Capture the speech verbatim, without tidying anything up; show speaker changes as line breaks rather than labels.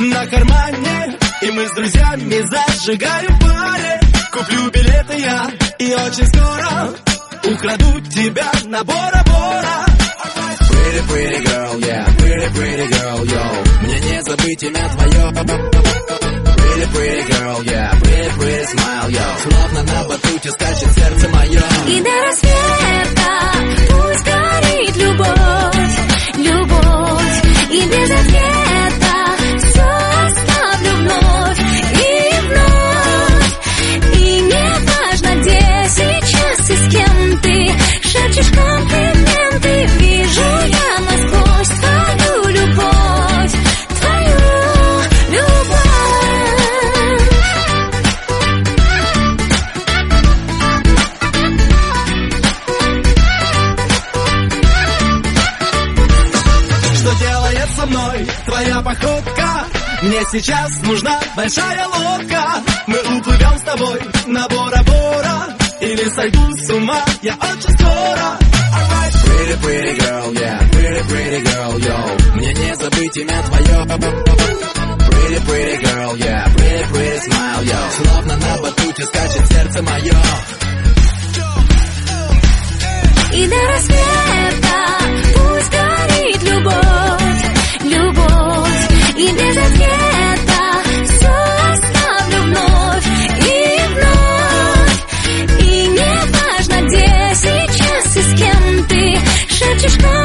на кармане, и мы с друзьями зажигаем в баре. Куплю билеты я, и очень скоро украду тебя на Бора-Бора.
Pretty, pretty girl, yeah, pretty, pretty girl, yo. Мне не забыть имя твое. Pretty, pretty girl, yeah, pretty, pretty smile, yo. Словно на батуте скачет сердце мое.
И до рассвета пусть горит любовь, любовь. И без ответа все оставлю вновь и вновь. И не важно, где сейчас и с кем ты шепчешь комплименты. Вижу я насквозь твою любовь, твою любовь.
Что делает со мной твоя походка? Мне сейчас нужна большая лодка. Мы уплывем с тобой на Бора-Бора, или сойду с ума я очень скоро.
Pretty, pretty girl, yeah, pretty, pretty girl, yo. Мне не забыть имя твое. Pretty, pretty girl, yeah, pretty, pretty smile, yo. Словно на батуте скачет сердце мое.
И до рассвета пусть горит любовь, любовь. И без ответа все оставлю вновь и вновь. И не важно, где сейчас и с кем ты шепчешь.